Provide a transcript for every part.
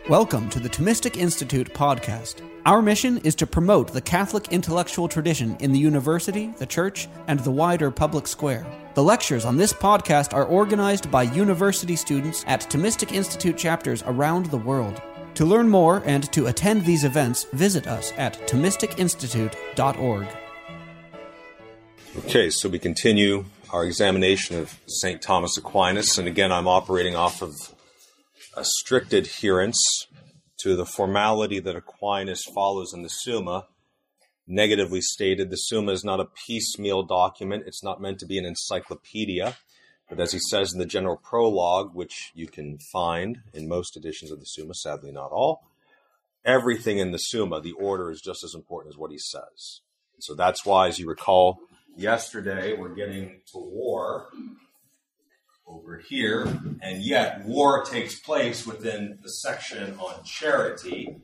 Welcome to the Thomistic Institute podcast. Our mission is to promote the Catholic intellectual tradition in the university, the church, and the wider public square. The lectures on this podcast are organized by university students at Thomistic Institute chapters around the world. To learn more and to attend these events, visit us at ThomisticInstitute.org. Okay, so we continue our examination of St. Thomas Aquinas, and again I'm operating off of a strict adherence to the formality that Aquinas follows in the Summa. Negatively stated, the Summa is not a piecemeal document. It's not meant to be an encyclopedia. But as he says in the general prologue, which you can find in most editions of the Summa, sadly not all, everything in the Summa, the order is just as important as what he says. So that's why, as you recall, yesterday we're getting to war over here, and yet war takes place within the section on charity,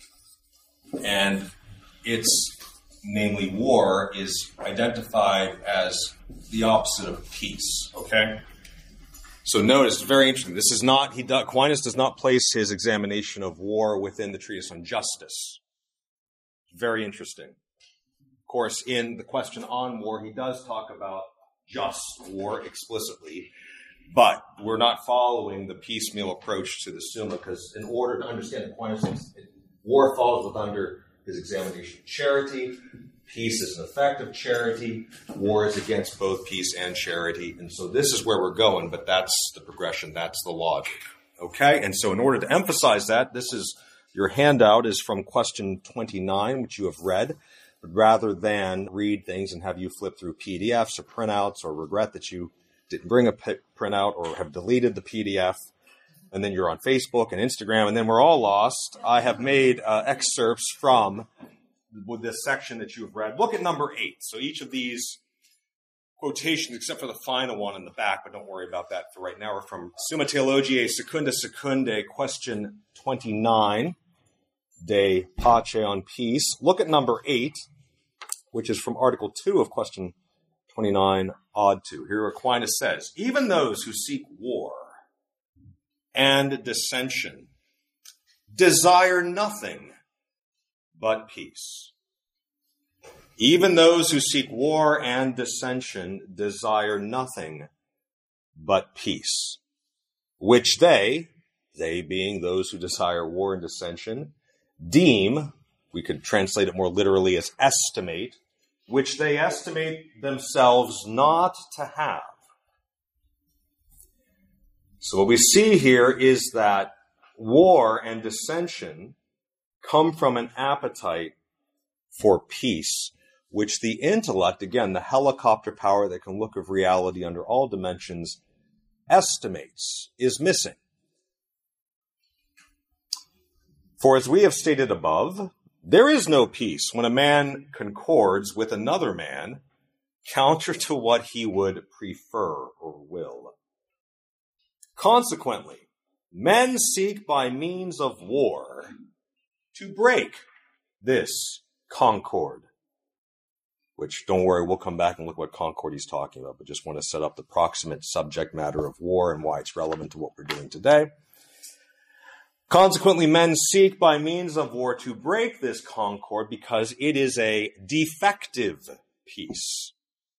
and its, namely war, is identified as the opposite of peace, okay? So notice, very interesting, this is not, Aquinas does not place his examination of war within the treatise on justice. Very interesting. Of course, in the question on war, he does talk about just war explicitly, but we're not following the piecemeal approach to the Summa, because in order to understand Aquinas, war falls under his examination of charity. Peace is an effect of charity. War is against both peace and charity. And so this is where we're going, but that's the progression. That's the logic. Okay? And so in order to emphasize that, this is, your handout is from question 29, which you have read. But rather than read things and have you flip through PDFs or printouts or regret that you didn't bring a printout or have deleted the PDF, and then you're on Facebook and Instagram, and then we're all lost, I have made excerpts from this section that you've read. Look at number 8. So each of these quotations, except for the final one in the back, but don't worry about that for right now, are from Summa Theologiae Secunda Secundae, question 29, De Pace, on peace. Look at number 8, which is from Article 2 of question 29, odd 2. Here Aquinas says, even those who seek war and dissension desire nothing but peace. Even those who seek war and dissension desire nothing but peace, which they being those who desire war and dissension, deem, we could translate it more literally as estimate, which they estimate themselves not to have. So what we see here is that war and dissension come from an appetite for peace, which the intellect, again, the helicopter power that can look of reality under all dimensions, estimates is missing. For as we have stated above, there is no peace when a man concords with another man counter to what he would prefer or will. Consequently, men seek by means of war to break this concord, which, don't worry, we'll come back and look what concord he's talking about, but just want to set up the proximate subject matter of war and why it's relevant to what we're doing today. Consequently, men seek by means of war to break this concord because it is a defective peace.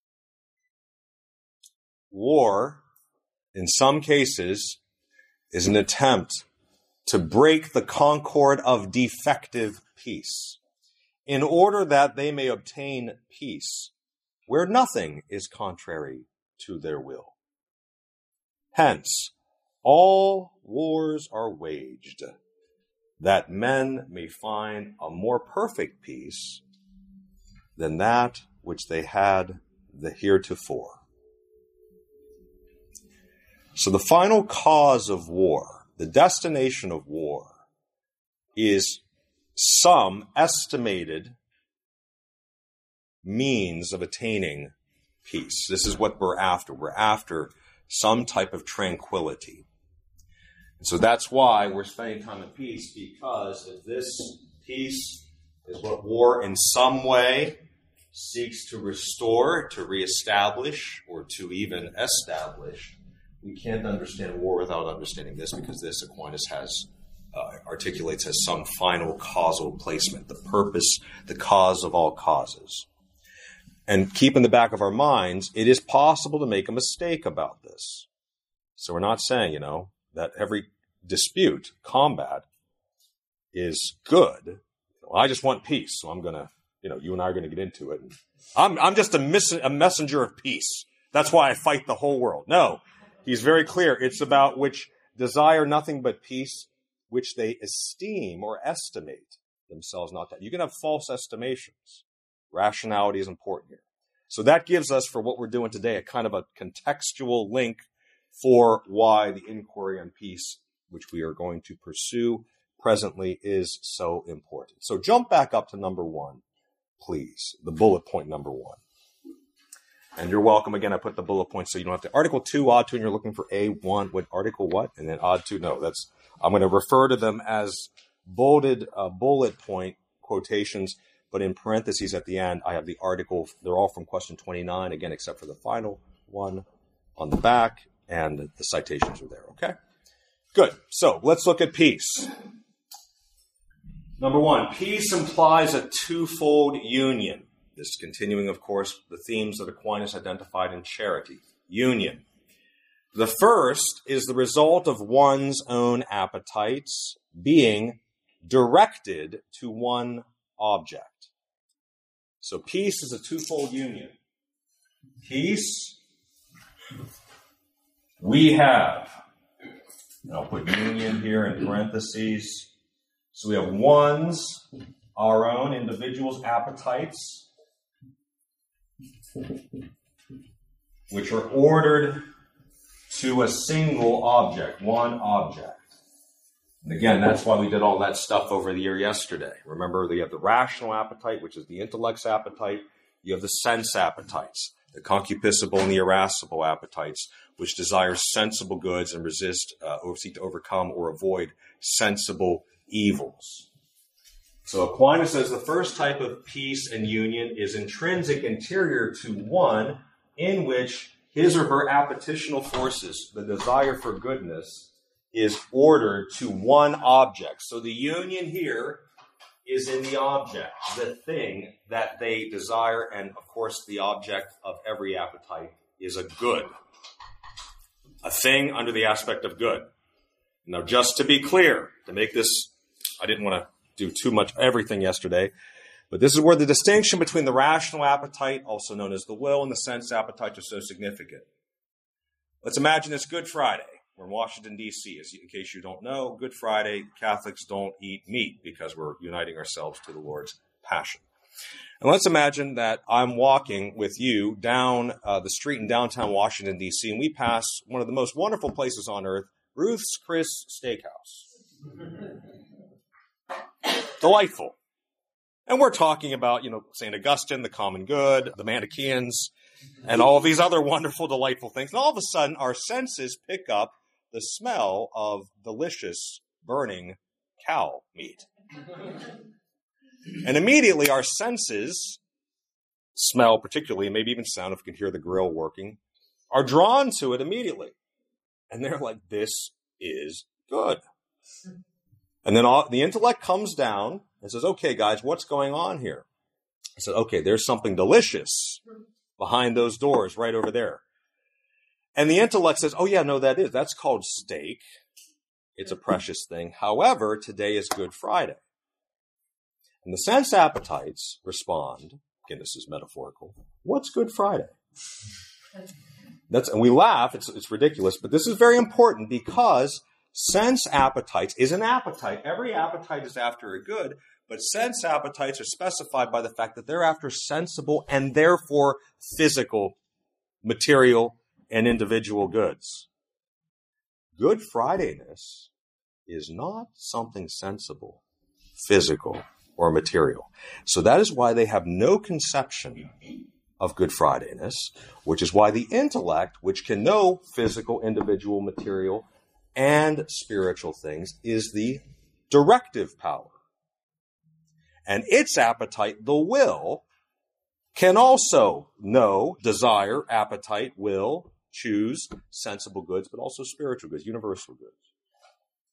War, in some cases, is an attempt to break the concord of defective peace in order that they may obtain peace where nothing is contrary to their will. Hence, all wars are waged, that men may find a more perfect peace than that which they had heretofore. So the final cause of war, the destination of war, is some estimated means of attaining peace. This is what we're after. We're after some type of tranquility. So that's why we're spending time in peace, because if this peace is what war in some way seeks to restore, to reestablish, or to even establish, we can't understand war without understanding this, because this Aquinas has articulates as some final causal placement, the purpose, the cause of all causes. And keep in the back of our minds, it is possible to make a mistake about this. So we're not saying, that every dispute, combat, is good. I just want peace, so I'm going to, you and I are going to get into it. I'm just a messenger of peace. That's why I fight the whole world. No, he's very clear. It's about which desire nothing but peace, which they esteem or estimate themselves not to. You can have false estimations. Rationality is important here. So that gives us, for what we're doing today, a kind of a contextual link for why the inquiry on peace, which we are going to pursue presently, is so important. So jump back up to number 1, please, the bullet point number 1. And you're welcome. Again, I put the bullet points so you don't have to. Article 2, odd 2, and you're looking for A1. What article what? And then odd 2. No, I'm going to refer to them as bolded bullet point quotations, but in parentheses at the end, I have the article. They're all from question 29, again, except for the final one on the back, and the citations are there, okay? Good. So let's look at peace. Number 1, peace implies a twofold union. This is continuing, of course, the themes that Aquinas identified in Charity. Union. The first is the result of one's own appetites being directed to one object. So peace is a twofold union. Peace, we have, and I'll put union here in parentheses. So we have one's, our own individual's appetites, which are ordered to a single object, one object. And again, that's why we did all that stuff over the year yesterday. Remember, you have the rational appetite, which is the intellect's appetite. You have the sense appetites, the concupiscible and the irascible appetites, which desire sensible goods and resist or seek to overcome or avoid sensible evils. So Aquinas says the first type of peace and union is intrinsic, interior to one, in which his or her appetitional forces, the desire for goodness, is ordered to one object. So the union here is in the object, the thing that they desire, and of course the object of every appetite is a good. A thing under the aspect of good. Now, just to be clear, to make this, I didn't want to do too much everything yesterday, but this is where the distinction between the rational appetite, also known as the will, and the sense appetite are so significant. Let's imagine it's Good Friday. We're in Washington, D.C. In case you don't know, Good Friday, Catholics don't eat meat because we're uniting ourselves to the Lord's Passion. And let's imagine that I'm walking with you down the street in downtown Washington, D.C., and we pass one of the most wonderful places on earth, Ruth's Chris Steakhouse. Delightful. And we're talking about, St. Augustine, the common good, the Manichaeans, and all these other wonderful, delightful things. And all of a sudden, our senses pick up the smell of delicious, burning cow meat. And immediately our senses, smell particularly, maybe even sound if you can hear the grill working, are drawn to it immediately. And they're like, this is good. And then the intellect comes down and says, okay, guys, what's going on here? I said, okay, there's something delicious behind those doors right over there. And the intellect says, oh, yeah, no, that's called steak. It's a precious thing. However, today is Good Friday. And the sense appetites respond, again, this is metaphorical, what's Good Friday? And we laugh, it's ridiculous, but this is very important because sense appetites is an appetite. Every appetite is after a good, but sense appetites are specified by the fact that they're after sensible and therefore physical, material, and individual goods. Good Fridayness is not something sensible, physical, or material. So that is why they have no conception of Good Fridayness, which is why the intellect, which can know physical, individual, material, and spiritual things, is the directive power. And its appetite, the will, can also know, desire, appetite, will, choose sensible goods, but also spiritual goods, universal goods.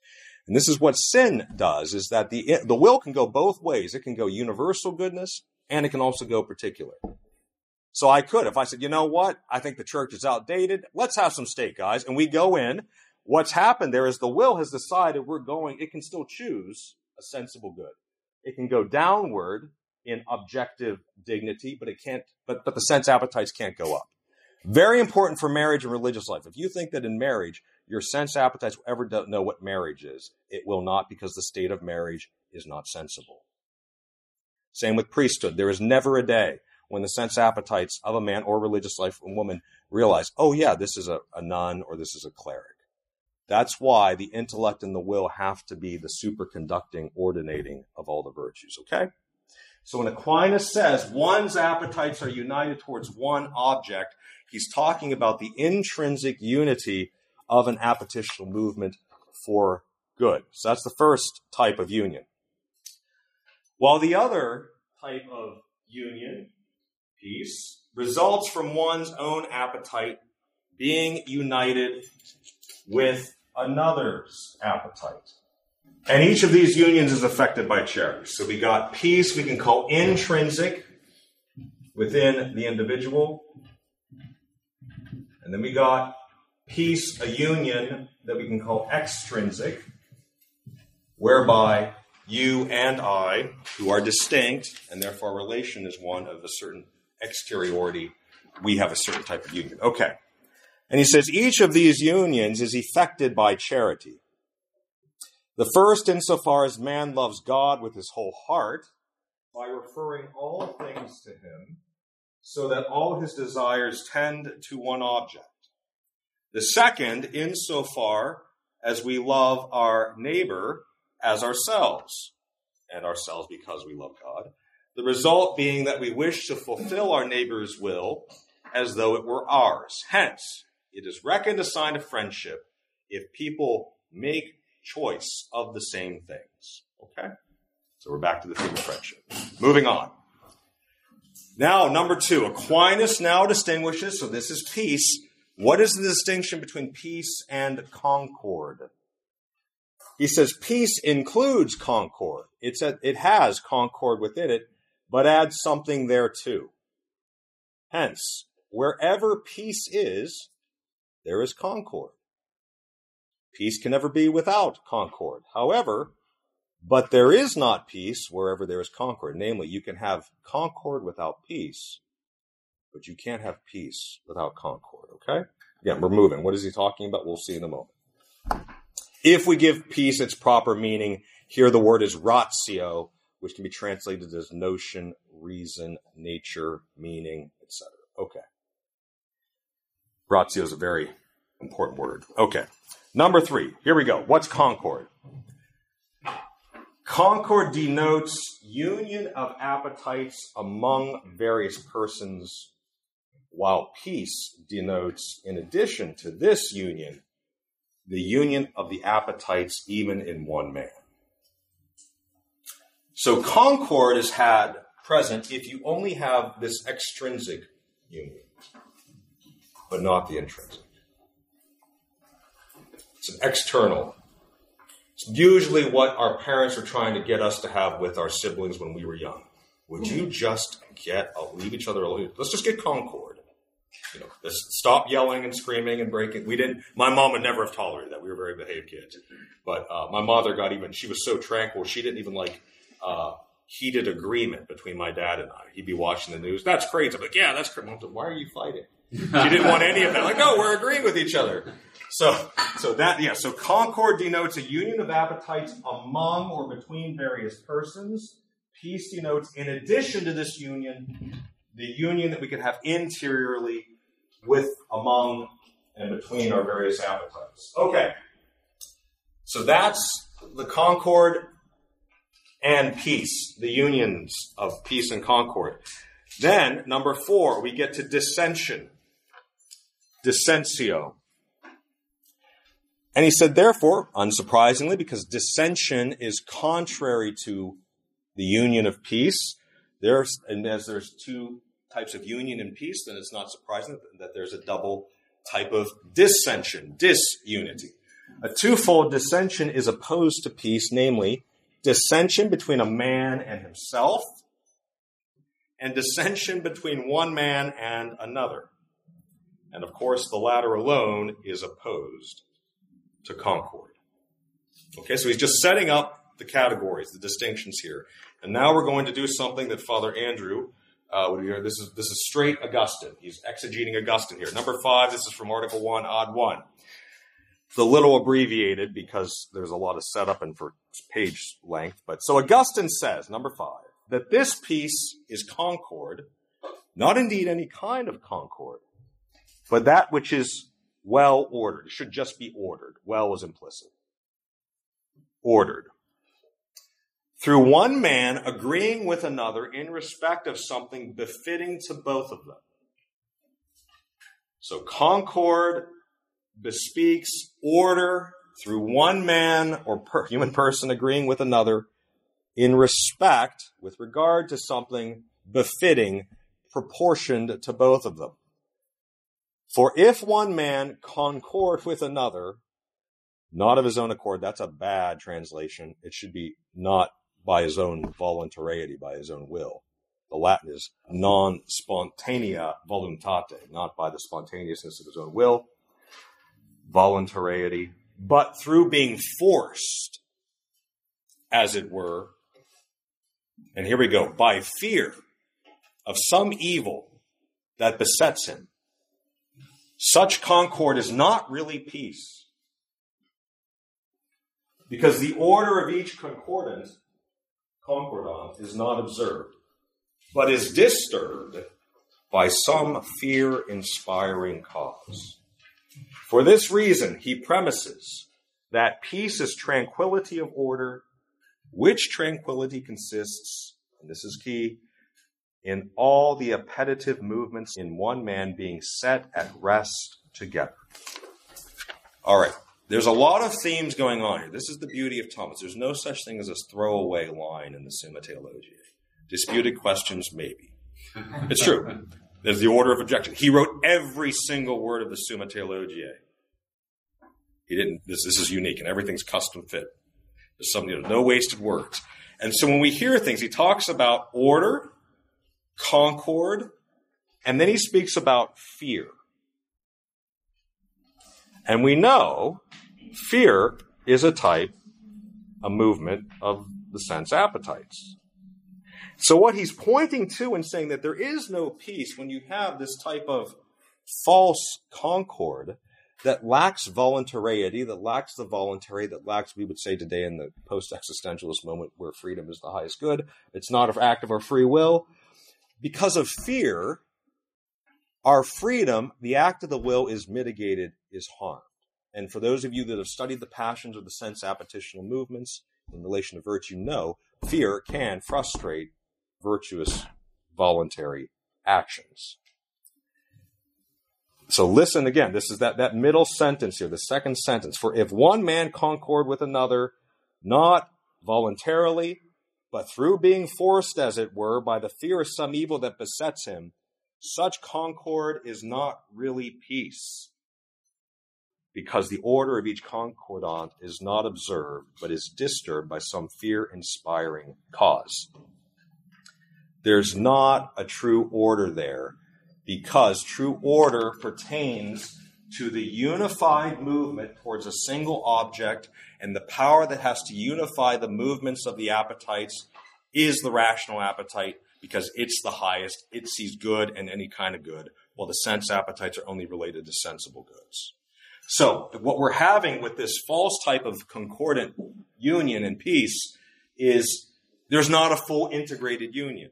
And this is what sin does, is that the will can go both ways. It can go universal goodness, and it can also go particular. So I could, if I said, you know what, I think the church is outdated, let's have some steak, guys. And we go in. What's happened there is the will has decided it can still choose a sensible good. It can go downward in objective dignity, but but the sense appetites can't go up. Very important for marriage and religious life. If you think that in marriage, your sense appetites will ever know what marriage is, it will not, because the state of marriage is not sensible. Same with priesthood. There is never a day when the sense appetites of a man or religious life of a woman realize, oh yeah, this is a nun or this is a cleric. That's why the intellect and the will have to be the superconducting, ordinating of all the virtues, okay? So when Aquinas says one's appetites are united towards one object, he's talking about the intrinsic unity of an appetitional movement for good. So that's the first type of union. While the other type of union, peace, results from one's own appetite being united with another's appetite. And each of these unions is affected by charity. So we got peace we can call intrinsic within the individual. And then we got peace, a union that we can call extrinsic, whereby you and I, who are distinct, and therefore our relation is one of a certain exteriority, we have a certain type of union. Okay. And he says each of these unions is effected by charity. The first, insofar as man loves God with his whole heart, by referring all things to him, so that all his desires tend to one object. The second, insofar as we love our neighbor as ourselves, and ourselves because we love God. The result being that we wish to fulfill our neighbor's will as though it were ours. Hence, it is reckoned a sign of friendship if people make choice of the same things. Okay? So we're back to the theme of friendship. Moving on. Now, number 2, Aquinas now distinguishes, so this is peace. What is the distinction between peace and concord? He says peace includes concord. It has concord within it, but adds something there too. Hence, wherever peace is, there is concord. Peace can never be without concord. However, but there is not peace wherever there is concord. Namely, you can have concord without peace, but you can't have peace without concord, okay? Again, we're moving. What is he talking about? We'll see in a moment. If we give peace its proper meaning, here the word is ratio, which can be translated as notion, reason, nature, meaning, etc. Okay. Ratio is a very important word. Okay. Number 3. Here we go. What's concord? Concord denotes union of appetites among various persons, while peace denotes, in addition to this union, the union of the appetites even in one man. So concord is had present if you only have this extrinsic union, but not the intrinsic. It's an external. It's usually what our parents are trying to get us to have with our siblings when we were young. Would you just leave each other alone? Let's just get concord. Let's stop yelling and screaming and breaking. My mom would never have tolerated that. We were very behaved kids. But my mother she was so tranquil, she didn't even like heated agreement between my dad and I. He'd be watching the news. That's crazy. I'm like, yeah, that's crazy. Why are you fighting? She didn't want any of that. Like, no, we're agreeing with each other. So concord denotes a union of appetites among or between various persons. Peace denotes, in addition to this union, the union that we can have interiorly with, among, and between our various appetites. Okay. So that's the concord and peace, the unions of peace and concord. Then, number 4, we get to dissension. Dissentio. And he said, therefore, unsurprisingly, because dissension is contrary to the union of peace, as there's 2 types of union in peace, then it's not surprising that there's a double type of dissension, disunity. A twofold dissension is opposed to peace, namely dissension between a man and himself, and dissension between one man and another. And of course, the latter alone is opposed to concord. Okay, so he's just setting up the categories, the distinctions here. And now we're going to do something that Father Andrew this is straight Augustine. He's exegeting Augustine here. Number 5, this is from Article 1, Odd 1. It's a little abbreviated because there's a lot of setup and for page length. But so Augustine says, number 5, that this peace is concord, not indeed any kind of concord, but that which is well ordered. It should just be ordered. Well is implicit. Ordered. Through one man agreeing with another in respect of something befitting to both of them. So concord bespeaks order through one man or human person agreeing with another in respect, with regard to something befitting, proportioned to both of them. For if one man concord with another, not of his own accord, that's a bad translation. It should be not by his own voluntariety, by his own will. The Latin is non spontanea voluntate, not by the spontaneousness of his own will, voluntariety, but through being forced, as it were. And here we go, by fear of some evil that besets him. Such concord is not really peace, because the order of each concordant is not observed, but is disturbed by some fear-inspiring cause. For this reason, he premises that peace is tranquility of order, which tranquility consists, and this is key, in all the appetitive movements in one man being set at rest together. All right. There's a lot of themes going on here. This is the beauty of Thomas. There's no such thing as a throwaway line in the Summa Theologiae. Disputed questions, maybe. It's true. There's the order of objection. He wrote every single word of the Summa Theologiae. He didn't. This is unique, and everything's custom fit. There's no wasted words. And so when we hear things, he talks about order, concord, and then he speaks about fear. And we know fear is a movement of the sense appetites. So what he's pointing to and saying that there is no peace when you have this type of false concord that lacks voluntariety, that lacks the voluntary, that lacks, we would say today in the post-existentialist moment where freedom is the highest good. It's not an act of our free will. Because of fear, our freedom, the act of the will, is mitigated, is harmed. And for those of you that have studied the passions or the sense appetitional movements in relation to virtue, know fear can frustrate virtuous voluntary actions. So listen again, this is that middle sentence here, the second sentence. For if one man concord with another, not voluntarily, but through being forced, as it were, by the fear of some evil that besets him, such concord is not really peace, because the order of each concordant is not observed, but is disturbed by some fear-inspiring cause. There's not a true order there, because true order pertains to the unified movement towards a single object, and the power that has to unify the movements of the appetites is the rational appetite, because it's the highest. It sees good and any kind of good, while the sense appetites are only related to sensible goods. So what we're having with this false type of concordant union and peace is there's not a full integrated union.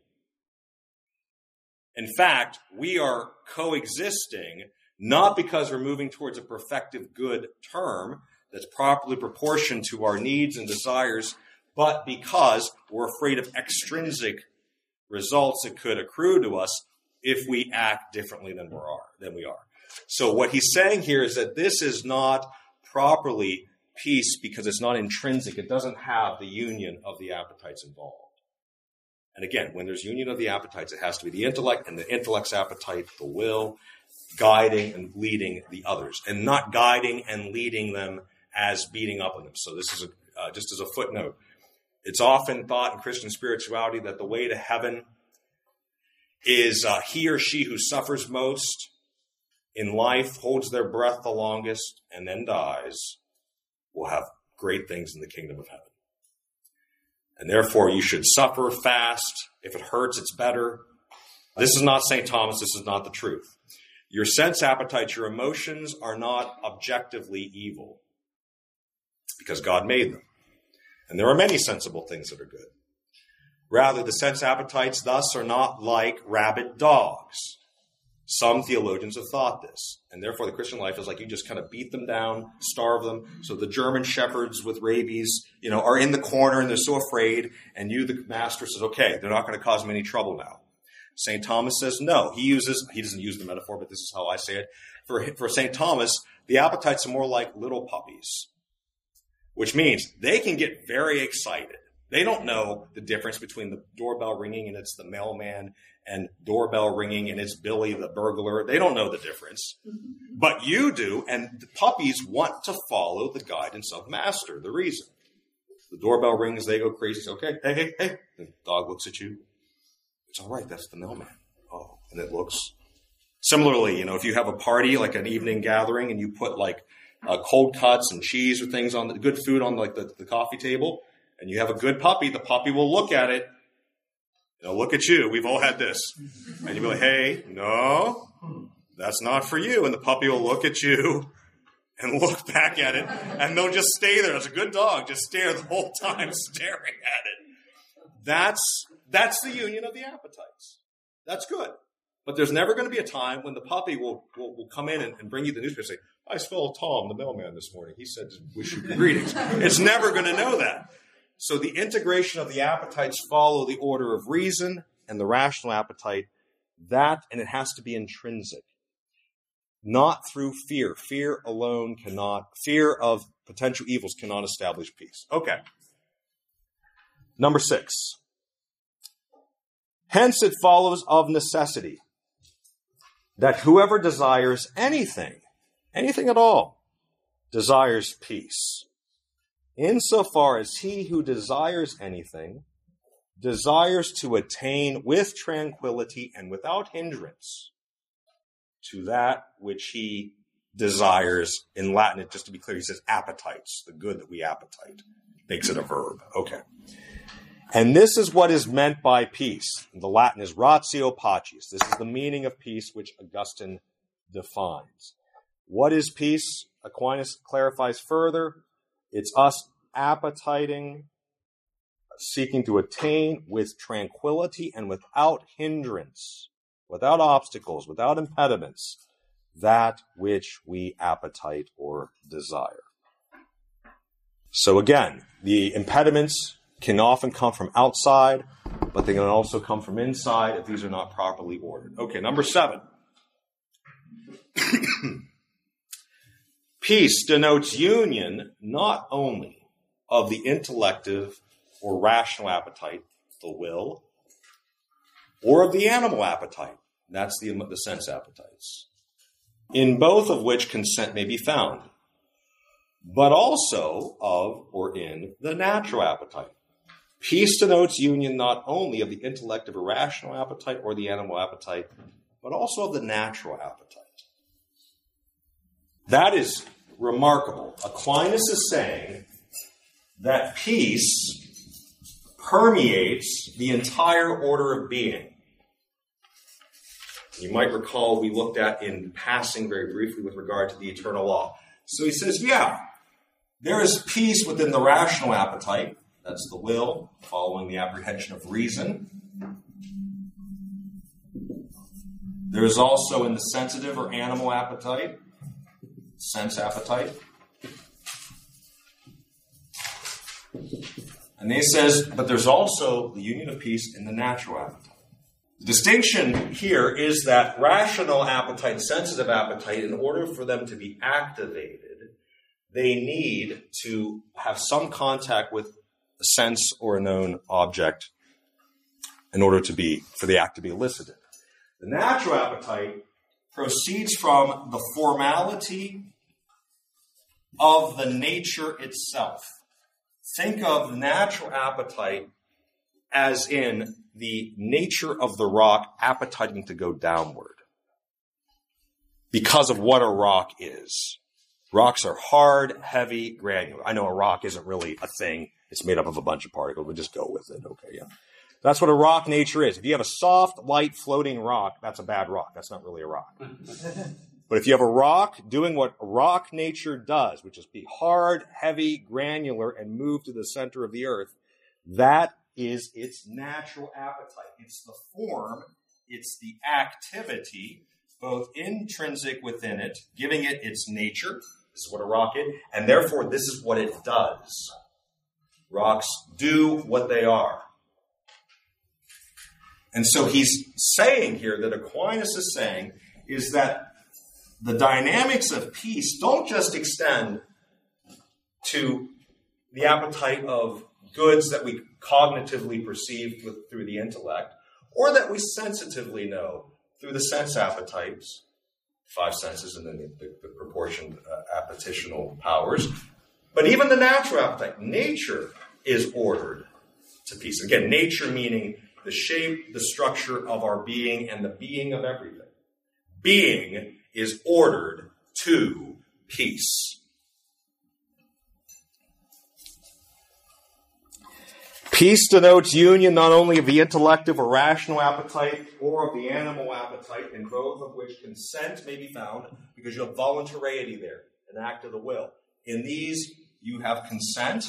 In fact, we are coexisting not because we're moving towards a perfective good term that's properly proportioned to our needs and desires, but because we're afraid of extrinsic results that could accrue to us if we act differently than we are. So what he's saying here is that this is not properly peace because it's not intrinsic. It doesn't have the union of the appetites involved. And again, when there's union of the appetites, it has to be the intellect and the intellect's appetite, the will, guiding and leading the others, and not guiding and leading them as beating up on them. So this is just as a footnote. It's often thought in Christian spirituality that the way to heaven is he or she who suffers most in life, holds their breath the longest, and then dies, will have great things in the kingdom of heaven. And therefore, you should suffer fast. If it hurts, it's better. This is not St. Thomas. This is not the truth. Your sense appetites, your emotions are not objectively evil because God made them. And there are many sensible things that are good. Rather, the sense appetites thus are not like rabid dogs. Some theologians have thought this. And therefore, the Christian life is like you just kind of beat them down, starve them. So the German shepherds with rabies, are in the corner and they're so afraid. And you, the master, says, okay, they're not going to cause them any trouble now. St. Thomas says no. He doesn't use the metaphor, but this is how I say it. For St. Thomas, the appetites are more like little puppies, which means they can get very excited. They don't know the difference between the doorbell ringing and it's the mailman and doorbell ringing and it's Billy the burglar. They don't know the difference. But you do, and the puppies want to follow the guidance of master, the reason. The doorbell rings, they go crazy. Say, okay, hey. The dog looks at you. It's all right, that's the mailman. Oh, and it looks. Similarly, if you have a party, like an evening gathering, and you put like cold cuts and cheese or things on good food on like the coffee table, and you have a good puppy, the puppy will look at it. Look at you. We've all had this. And you'll be like, hey, no, that's not for you. And the puppy will look at you and look back at it. And they'll just stay there. As a good dog, just stare the whole time, staring at it. That's the union of the appetites. That's good. But there's never going to be a time when the puppy will come in and bring you the newspaper and say, I saw Tom, the mailman, this morning. He said, wish you greetings. It's never going to know that. So the integration of the appetites follow the order of reason and the rational appetite. And it has to be intrinsic. Not through fear. Fear of potential evils cannot establish peace. Okay. Number 6. Hence it follows of necessity that whoever desires anything at all, desires peace. Insofar as he who desires anything desires to attain with tranquility and without hindrance to that which he desires. In Latin, just to be clear, he says appetites, the good that we appetite. Makes it a verb. Okay. And this is what is meant by peace. The Latin is ratio pacis. This is the meaning of peace which Augustine defines. What is peace? Aquinas clarifies further. It's us appetiting, seeking to attain with tranquility and without hindrance, without obstacles, without impediments, that which we appetite or desire. So again, the impediments can often come from outside, but they can also come from inside if these are not properly ordered. Okay, number 7. Peace denotes union not only of the intellective or rational appetite, the will, or of the animal appetite, that's the sense appetites, in both of which consent may be found, but also of or in the natural appetite. Peace denotes union not only of the intellective or rational appetite or the animal appetite, but also of the natural appetite. That is remarkable. Aquinas is saying that peace permeates the entire order of being. You might recall we looked at in passing very briefly with regard to the eternal law. So he says, there is peace within the rational appetite. That's the will, following the apprehension of reason. There is also in the sensitive or animal appetite, sense appetite. And he says, but there's also the union of peace in the natural appetite. The distinction here is that rational appetite, sensitive appetite, in order for them to be activated, they need to have some contact with a sense or a known object in order for the act to be elicited. The natural appetite proceeds from the formality of the nature itself. Think of natural appetite as in the nature of the rock appetiting to go downward because of what a rock is. Rocks are hard, heavy, granular. I know a rock isn't really a thing. It's made up of a bunch of particles. We'll just go with it. Okay, yeah. That's what a rock nature is. If you have a soft, light, floating rock, that's a bad rock. That's not really a rock. But if you have a rock doing what rock nature does, which is be hard, heavy, granular, and move to the center of the earth, that is its natural appetite. It's the form, it's the activity, both intrinsic within it, giving it its nature. This is what a rock is, and therefore this is what it does. Rocks do what they are. And so he's saying here, that Aquinas is saying, is that the dynamics of peace don't just extend to the appetite of goods that we cognitively perceive through the intellect, or that we sensitively know through the sense appetites, 5 senses and then the proportioned appetitional powers, but even the natural appetite. Nature is ordered to peace. Again, nature meaning the shape, the structure of our being, and the being of everything. Being is ordered to peace. Peace denotes union not only of the intellective or rational appetite or of the animal appetite, in both of which consent may be found, because you have voluntariety there, an act of the will. In these, you have consent,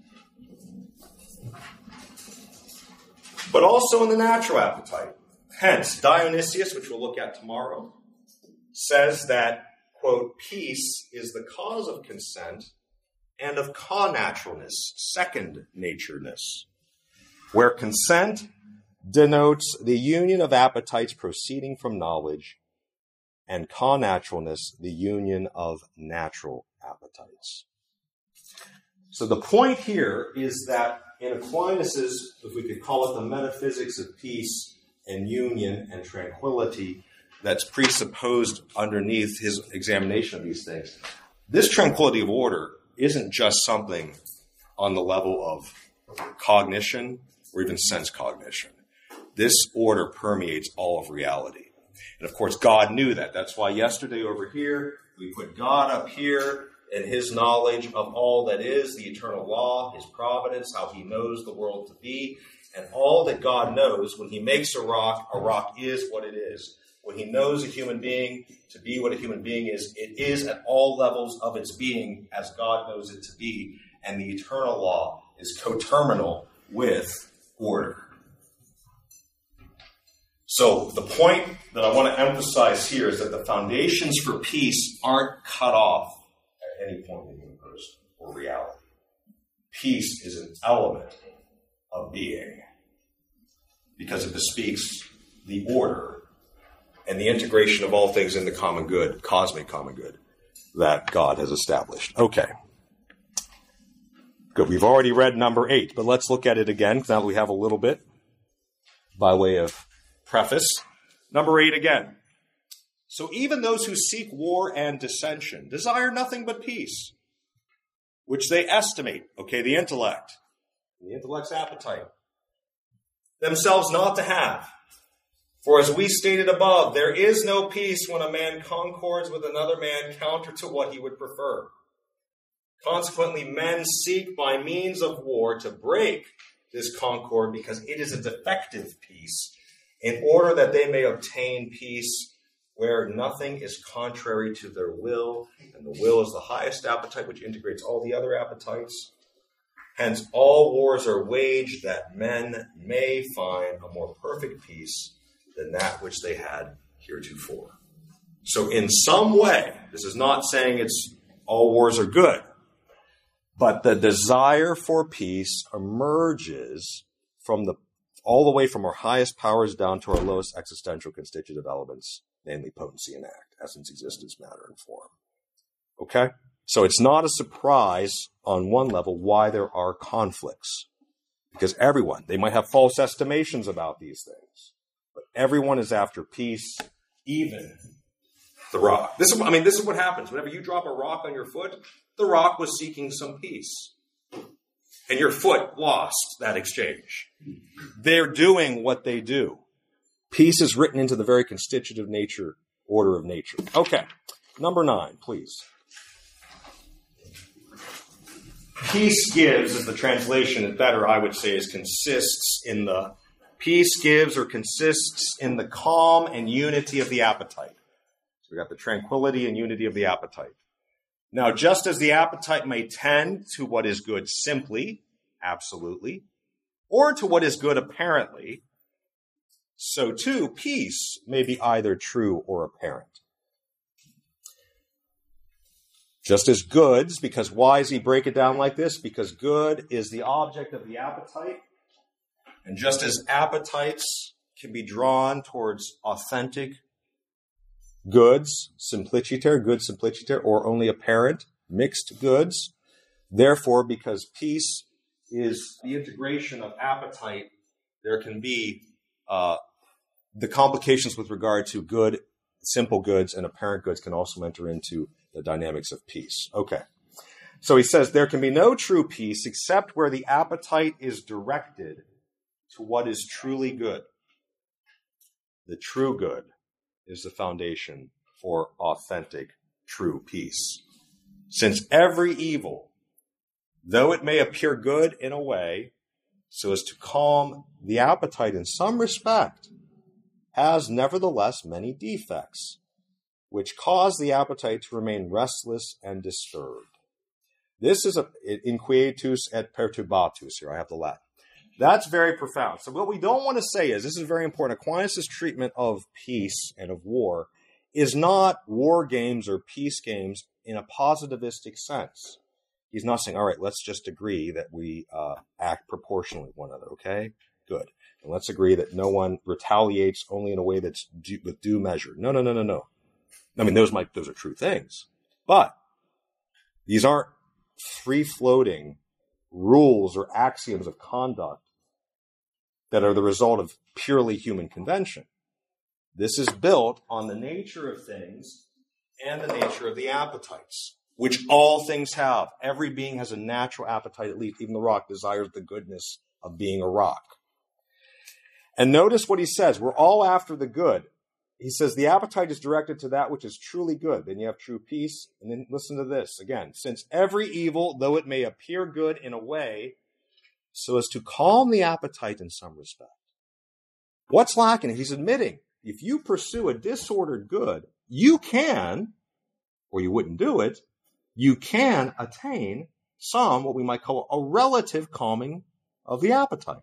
but also in the natural appetite. Hence, Dionysius, which we'll look at tomorrow, says that, quote, peace is the cause of consent and of connaturalness, second natureness, where consent denotes the union of appetites proceeding from knowledge, and connaturalness, the union of natural appetites. So the point here is that in Aquinas's, if we could call it the metaphysics of peace and union and tranquility that's presupposed underneath his examination of these things, this tranquility of order isn't just something on the level of cognition or even sense cognition. This order permeates all of reality. And of course, God knew that. That's why yesterday over here, we put God up here and his knowledge of all that is, the eternal law, his providence, how he knows the world to be, and all that God knows. When he makes a rock is what it is. When he knows a human being to be what a human being is, it is at all levels of its being as God knows it to be. And the eternal law is coterminal with order. So the point that I want to emphasize here is that the foundations for peace aren't cut off at any point in the universe or reality. Peace is an element of being because it bespeaks the order and the integration of all things in the common good, cosmic common good, that God has established. Okay. Good. We've already read number 8, but let's look at it again now that we have a little bit by way of preface. Number 8 again. So even those who seek war and dissension desire nothing but peace, which they estimate, the intellect's appetite, themselves not to have. For as we stated above, there is no peace when a man concords with another man counter to what he would prefer. Consequently, men seek by means of war to break this concord because it is a defective peace, in order that they may obtain peace where nothing is contrary to their will, and the will is the highest appetite which integrates all the other appetites. Hence, all wars are waged that men may find a more perfect peace than that which they had heretofore. So in some way, this is not saying it's all wars are good, but the desire for peace emerges from all the way from our highest powers down to our lowest existential constitutive elements, namely potency and act, essence, existence, matter, and form. Okay? So it's not a surprise on one level why there are conflicts. Because they might have false estimations about these things, but everyone is after peace, even the rock. This is what happens. Whenever you drop a rock on your foot, the rock was seeking some peace. And your foot lost that exchange. They're doing what they do. Peace is written into the very constitutive order of nature. Okay, number 9, please. Peace gives, is the translation, and better I would say is consists in the, peace gives or consists in the calm and unity of the appetite. So we got the tranquility and unity of the appetite. Now, just as the appetite may tend to what is good simply, absolutely, or to what is good apparently, so too peace may be either true or apparent. Just as goods, because why does he break it down like this? Because good is the object of the appetite, and just as appetites can be drawn towards authentic goods, simpliciter, or only apparent, mixed goods. Therefore, because peace is the integration of appetite, there can be the complications with regard to good, simple goods, and apparent goods can also enter into the dynamics of peace. Okay. So he says, there can be no true peace except where the appetite is directed to what is truly good. The true good is the foundation for authentic, true peace. Since every evil, though it may appear good in a way, so as to calm the appetite in some respect, has nevertheless many defects, which cause the appetite to remain restless and disturbed. This is inquietus et perturbatus. Here, I have the Latin. That's very profound. So what we don't want to say is, this is very important, Aquinas' treatment of peace and of war is not war games or peace games in a positivistic sense. He's not saying, all right, let's just agree that we act proportionally with one another, okay? Good. And let's agree that no one retaliates only in a way that's with due measure. No. I mean, those are true things. But these aren't free-floating rules or axioms of conduct that are the result of purely human convention. This is built on the nature of things and the nature of the appetites, which all things have. Every being has a natural appetite, at least even the rock desires the goodness of being a rock. And notice what he says. We're all after the good. He says the appetite is directed to that which is truly good. Then you have true peace. And then listen to this again. Since every evil, though it may appear good in a way, so as to calm the appetite in some respect. What's lacking? He's admitting, if you pursue a disordered good, you can, or you wouldn't do it, you can attain some, what we might call a relative calming of the appetite.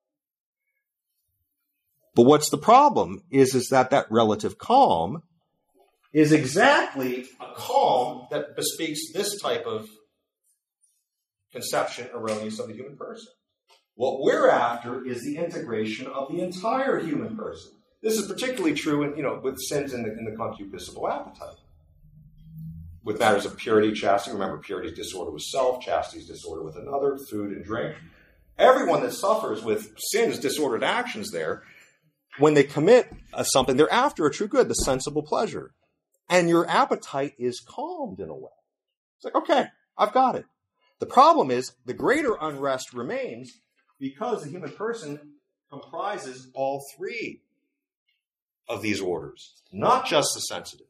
But what's the problem is that relative calm is exactly a calm that bespeaks this type of conception erroneous of the human person. What we're after is the integration of the entire human person. This is particularly true with sins in the concupiscible appetite. With matters of purity, chastity, remember purity is disorder with self, chastity is disorder with another, food and drink. Everyone that suffers with sins, disordered actions there, when they commit something, they're after a true good, the sensible pleasure. And your appetite is calmed in a way. It's like, okay, I've got it. The problem is the greater unrest remains because the human person comprises all three of these orders, not just the sensitive.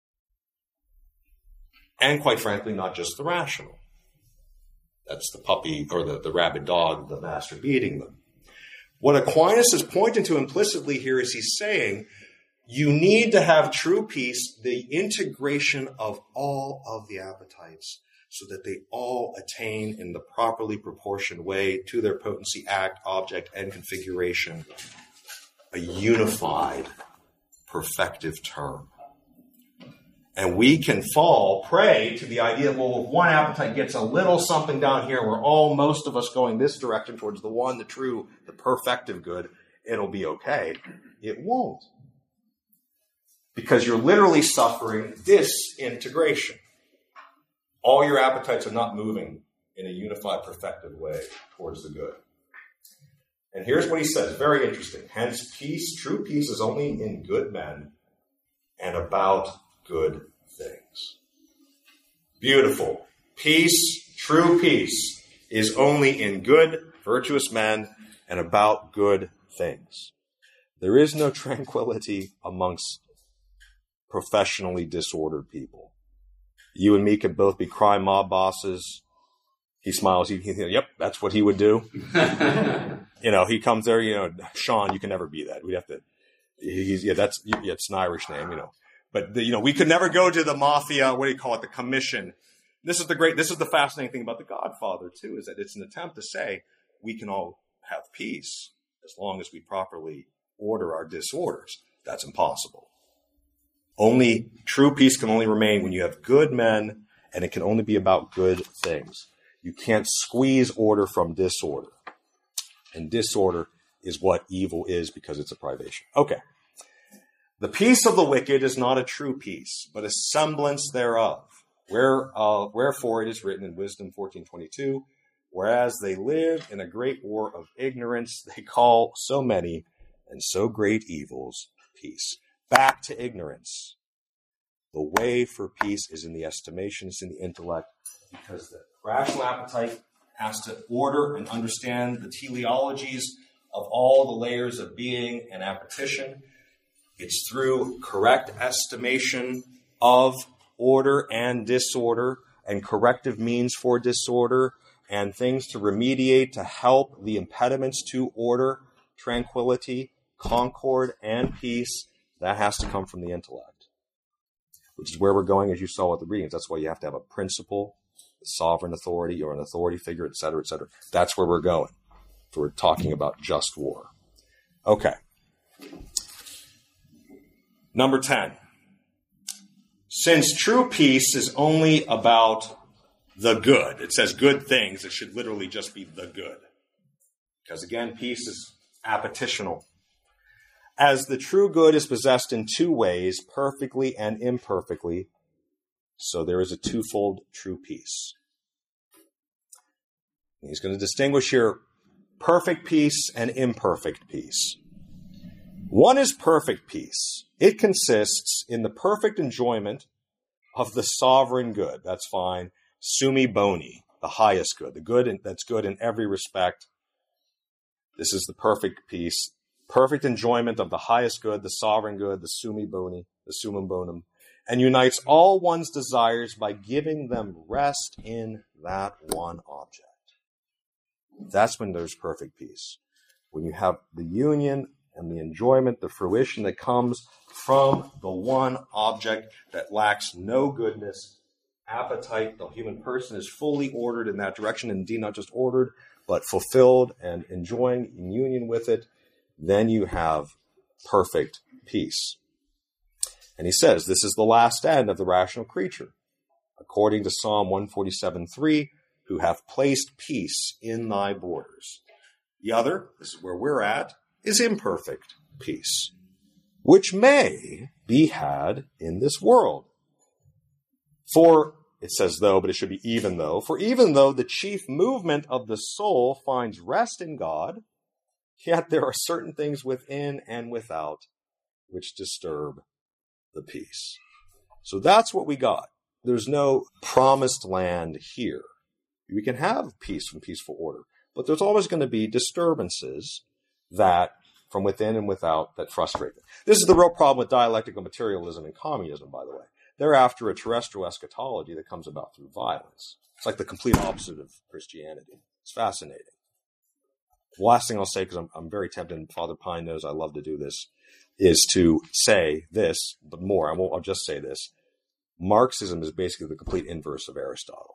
And quite frankly, not just the rational. That's the puppy or the rabid dog, the master beating them. What Aquinas is pointing to implicitly here is he's saying, you need to have true peace, the integration of all of the appetites, so that they all attain in the properly proportioned way to their potency, act, object, and configuration, a unified, perfective term. And we can fall prey to the idea, well, if one appetite gets a little something down here, we're all, most of us going this direction towards the one, the true, the perfective good, it'll be okay. It won't. Because you're literally suffering disintegration. All your appetites are not moving in a unified, perfective way towards the good. And here's what he says, very interesting. Hence, peace, true peace is only in good men and about good things. Beautiful. Peace, true peace, is only in good, virtuous men and about good things. There is no tranquility amongst professionally disordered people. You and me could both be crime mob bosses. He smiles. Yep, that's what he would do. He comes there. Sean, you can never be that. We'd have to. It's an Irish name. But we could never go to the mafia. What do you call it? The commission. This is the fascinating thing about The Godfather too, is that it's an attempt to say we can all have peace as long as we properly order our disorders. That's impossible. Only true peace can only remain when you have good men, and it can only be about good things. You can't squeeze order from disorder. And disorder is what evil is because it's a privation. Okay. The peace of the wicked is not a true peace, but a semblance thereof. Wherefore it is written in Wisdom 14:22, whereas they live in a great war of ignorance, they call so many and so great evils peace. Back to ignorance. The way for peace is in the estimation, it's in the intellect, because the rational appetite has to order and understand the teleologies of all the layers of being and appetition. It's through correct estimation of order and disorder and corrective means for disorder and things to remediate, to help the impediments to order, tranquility, concord, and peace. That has to come from the intellect, which is where we're going, as you saw with the readings. That's why you have to have a principle, a sovereign authority, or an authority figure, et cetera, et cetera. That's where we're going. So we're talking about just war. Okay. Number 10. Since true peace is only about the good, it says good things, it should literally just be the good. Because again, peace is appetitional. As the true good is possessed in two ways, perfectly and imperfectly, so there is a twofold true peace. He's going to distinguish here perfect peace and imperfect peace. One is perfect peace. It consists in the perfect enjoyment of the sovereign good. That's fine. Summi boni, the highest good, the good that's good in every respect. This is the perfect peace. Perfect enjoyment of the highest good, the sovereign good, the summi boni, the summum bonum, and unites all one's desires by giving them rest in that one object. That's when there's perfect peace. When you have the union and the enjoyment, the fruition that comes from the one object that lacks no goodness, appetite. The human person is fully ordered in that direction, indeed not just ordered, but fulfilled and enjoying in union with it. Then you have perfect peace. And he says, this is the last end of the rational creature. According to Psalm 147:3, who hath placed peace in thy borders. The other, this is where we're at, is imperfect peace, which may be had in this world. For, it says though, but it should be even though, for even though the chief movement of the soul finds rest in God, yet there are certain things within and without which disturb the peace. So that's what we got. There's no promised land here. We can have peace and peaceful order, but there's always going to be disturbances that from within and without that frustrate them. This is the real problem with dialectical materialism and communism, by the way. They're after a terrestrial eschatology that comes about through violence. It's like the complete opposite of Christianity. It's fascinating. The last thing I'll say, because I'm very tempted, and Father Pine knows I love to do this, is to say this, but more. I'll just say this. Marxism is basically the complete inverse of Aristotle.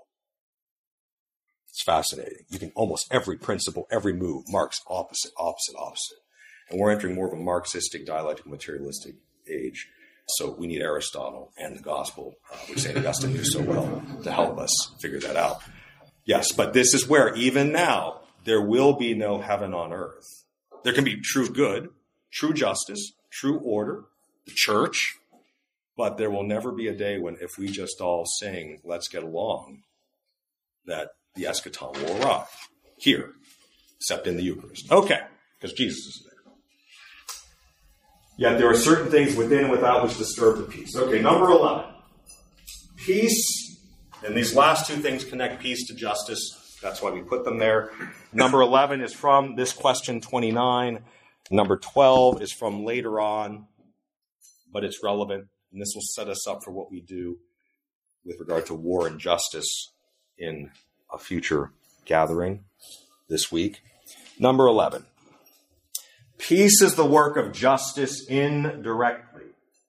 It's fascinating. You can almost every principle, every move, Marx, opposite. And we're entering more of a Marxistic, dialectical, materialistic age. So we need Aristotle and the gospel, which St. Augustine knew so well, to help us figure that out. Yes, but this is where, even now, there will be no heaven on earth. There can be true good, true justice, true order, the church, but there will never be a day when, if we just all sing, let's get along, that the eschaton will arrive here, except in the Eucharist. Okay, because Jesus is there. Yet there are certain things within and without which disturb the peace. Okay, number 11. Peace, and these last two things connect peace to justice. That's why we put them there. Number 11 is from this question 29. Number 12 is from later on, but it's relevant. And this will set us up for what we do with regard to war and justice in a future gathering this week. Number 11. Peace is the work of justice indirectly,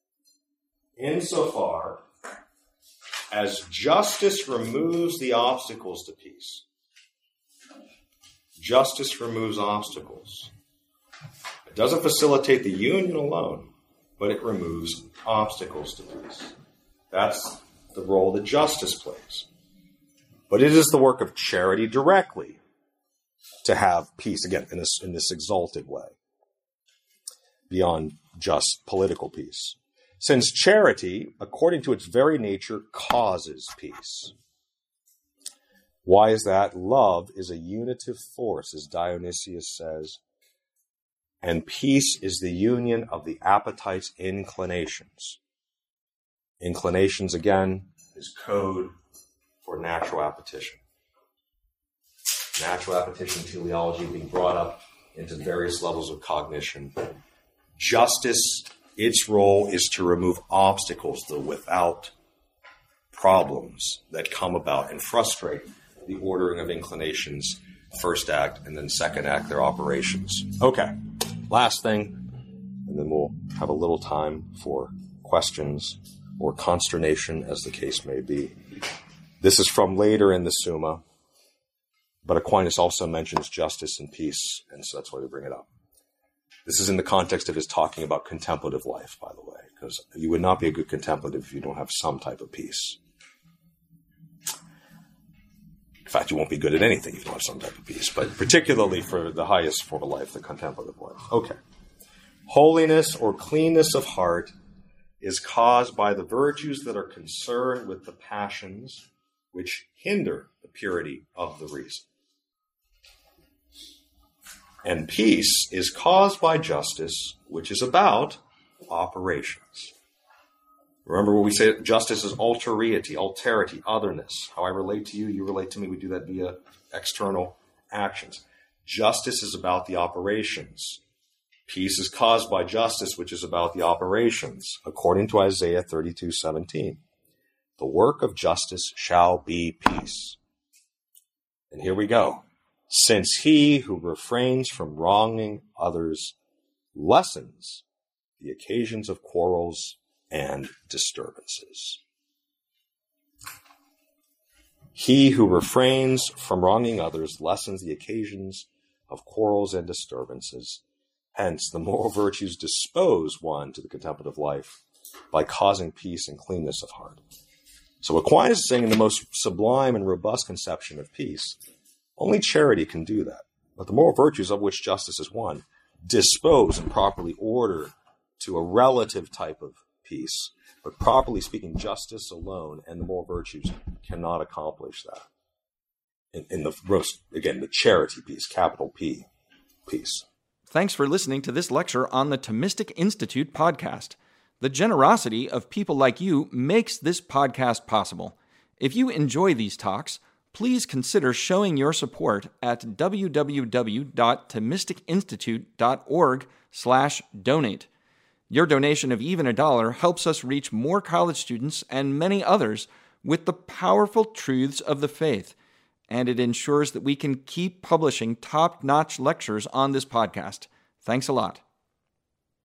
insofar as justice removes the obstacles to peace. Justice removes obstacles. It doesn't facilitate the union alone, but it removes obstacles to peace. That's the role that justice plays. But it is the work of charity directly to have peace, again, in this exalted way, beyond just political peace. Since charity, according to its very nature, causes peace. Why is that? Love is a unitive force, as Dionysius says, and peace is the union of the appetite's inclinations. Inclinations, again, is code for natural appetition. Natural appetition teleology being brought up into various levels of cognition. Justice, its role is to remove obstacles, the without problems that come about and frustrate the ordering of inclinations, first act, and then second act, their operations. Okay, last thing, and then we'll have a little time for questions or consternation, as the case may be. This is from later in the Summa, but Aquinas also mentions justice and peace, and so that's why we bring it up. This is in the context of his talking about contemplative life, by the way, because you would not be a good contemplative if you don't have some type of peace. In fact, you won't be good at anything if you don't have some type of peace, but particularly for the highest form of life, the contemplative life. Okay. Holiness or cleanness of heart is caused by the virtues that are concerned with the passions which hinder the purity of the reason. And peace is caused by justice, which is about operations. Remember what we say, justice is alterity, otherness. How I relate to you, you relate to me. We do that via external actions. Justice is about the operations. Peace is caused by justice, which is about the operations, according to Isaiah 32:17. The work of justice shall be peace. And here we go. Since he who refrains from wronging others lessens the occasions of quarrels and disturbances. He who refrains from wronging others lessens the occasions of quarrels and disturbances. Hence, the moral virtues dispose one to the contemplative life by causing peace and cleanness of heart. So Aquinas is saying in the most sublime and robust conception of peace, only charity can do that. But the moral virtues, of which justice is one, dispose and properly order to a relative type of peace. But properly speaking, justice alone and the moral virtues cannot accomplish that. In the charity piece, capital P, peace. Thanks for listening to this lecture on the Thomistic Institute podcast. The generosity of people like you makes this podcast possible. If you enjoy these talks, please consider showing your support at www.thomisticinstitute.org/donate. Your donation of even $1 helps us reach more college students and many others with the powerful truths of the faith, and it ensures that we can keep publishing top-notch lectures on this podcast. Thanks a lot.